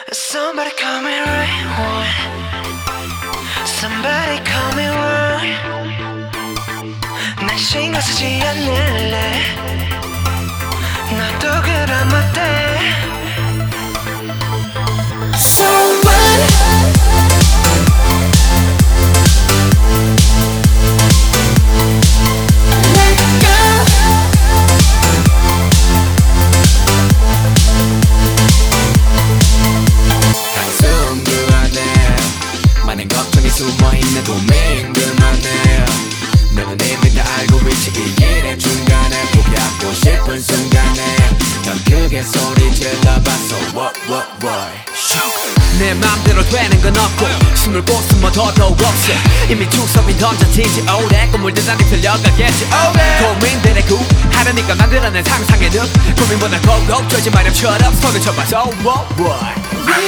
Somebody call me right one. Somebody call me wrong. 난 신경 쓰지 않을래. 나도 그럼 어때? So what? 숨어있는 고민들만해 너는 이미 다 알고 있지 이 일의 중간에 포기하고 싶은 순간에 넌 크게 소리 질러봤어 what 내 맘대로 되는 건 없고 숨을 곳숨어 더더욱 없어 이미 주섬이 던져지지 오래 꿈물들 나를 들려가겠지 고민들의 구하려니까 만들어낸 상상의 늪 고민보다 꼭꼭 조지 마렴처럼 손을 쳐봐 so what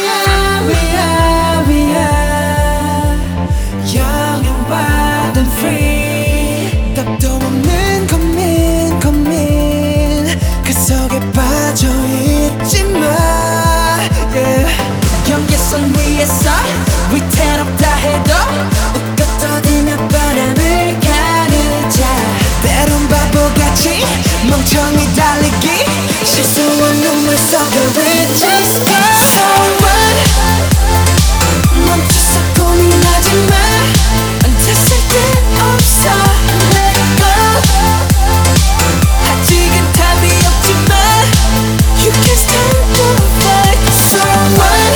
We are young and wild and free. 답도 없는 고민 그 속에 빠져있지마 yeah. 경계선 위에서 위태롭다 해도 웃고 떠들며 바람을 가르자 때론 바보같이 멍청이 달리기 실수한 눈물 속에 we just go so what 멈춰서 고민하지마 앉았을 때 없어 let go 아직은 답이 없지만 you can start to fight so what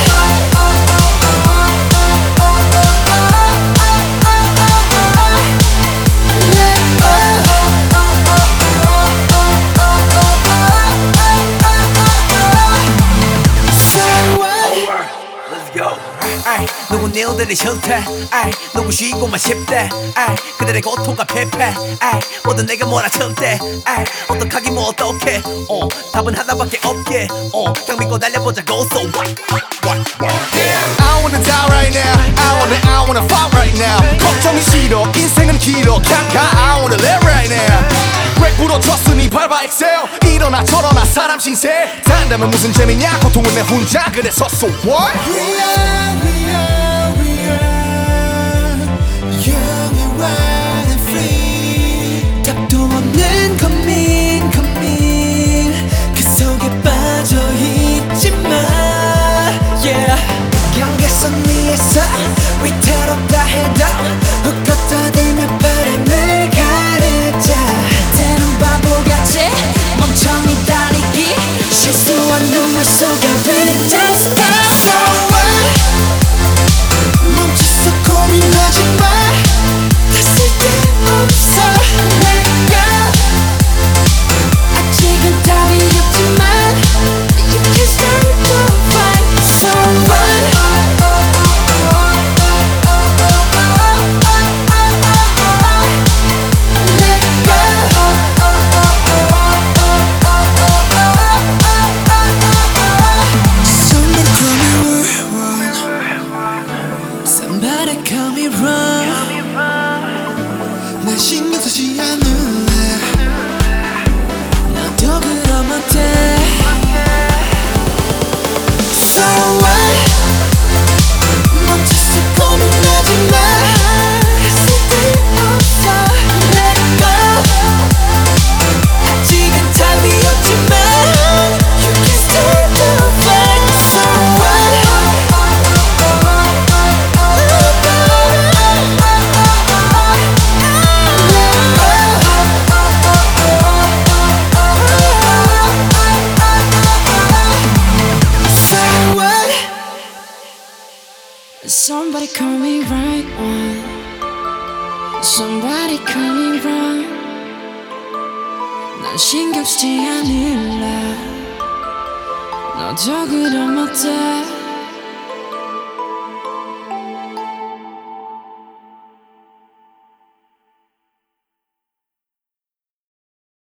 누군 일들이 싫대 누군 쉬고만 싶대 그들의 고통과 패패 모두 내가 몰아칠 때 어떡하기 뭐 어떡해 답은 하나밖에 없게 딱 믿고 달려보자고 so what I wanna die right now I wanna fight right now 걱정이 싫어 인생은 길어 그냥 가 I wanna live right now 렉 부러졌으니 밟아 excel 일어나 저러나 사람 신세 산다면 무슨 재미냐 고통은 내 혼자 그래서 so what We are young and wild and free 답도 없는 고민 그 속에 빠져있지마 yeah. 경계선 위에서 위태롭다 해도 웃고 떠들며 바람을 가르자 때론 바보같이 멍청이 달리기 실수한 눈물 속에 we just go forward 멈춰서 고민하지마 다 쓸데없어 let go 아직은 답이 없지만 you can start to fight so what Somebody call me wrong 난 신경 쓰지 않을래 너도 그럼 어때 So what 멈춰서 고민하지마 쓸데없어 let go 아직은 답이 없지만 you can start to fight So what Somebody call me right one Somebody call me wrong 난 신경 쓰지 않을래 너도 그럼 어때